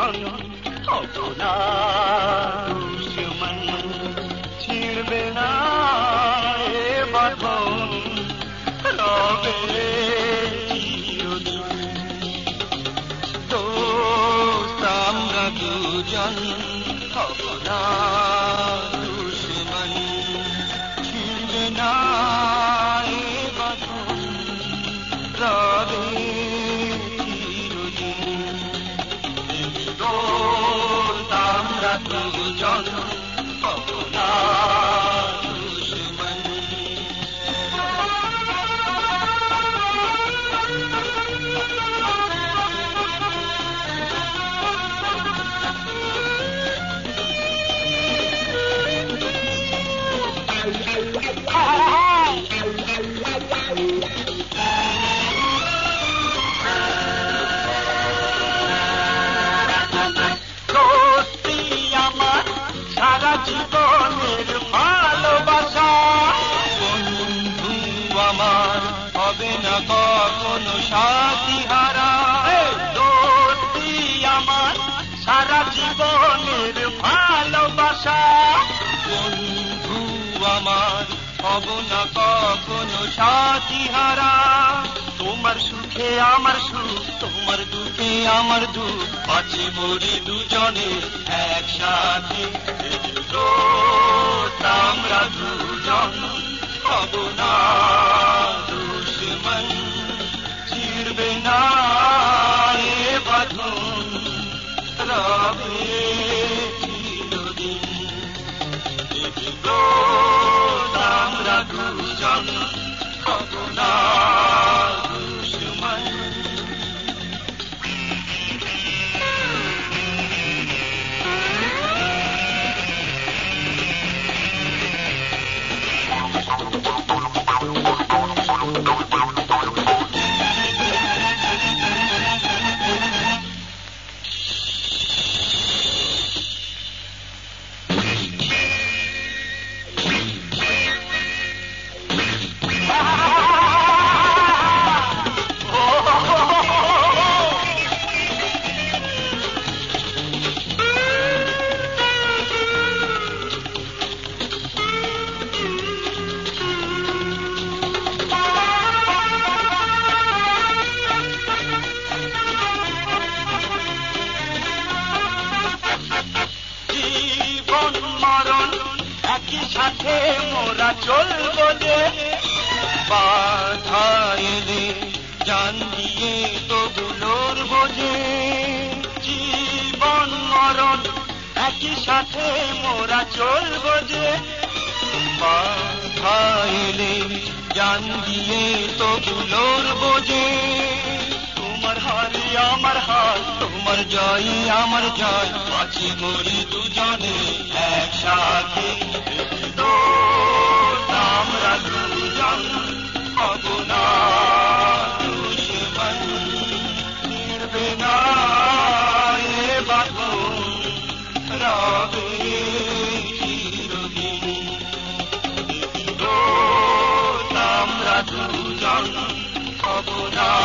দুজন হব না দুশমন, ছিড়বে না এ বাঁধন, রবে চিরদিন। দোস্ত আমরা দুজন হব না দুশমন, ছিড়বে না এ বাঁধন, রবে চিরদিন। দোস্ত আমরা দুজন হব না দুশমন। সারা জীবনের ভালোবাসা, বন্ধু আমার হবে না কখনো সাথী হারা। দোস্তি আমার সারা জীবনের ভালোবাসা, বন্ধু আমার হব না কখনো সাথী হারা। তোমার সুখে আমার সুখ, তোমার দুঃখে আমার দুঃখ, আছে মরি দুজনে একসাথে। আমরা দুজন হব না দুশমন, ছিড়বে না এ বাঁধন, রবে চিরদিন। আমরা দুজন হব না দুশমন। একই সাথে মোরা চলবো যে, বাধা এলে জান দিয়ে তবু লড়বো যে। জীবন মরণ একই সাথে মোরা চলবো যে, বাধা এলে জান দিয়ে তবু লড়বো যে। তোমার হারি আমার হার, তোমার জয় আমার জয়, আছি মরি দুজনে একসাথে। আমরা দুজন হব না দুশমন, ছিড়বে না এ বাঁধন, রবে চিরদিন। আমরা দুজন হব না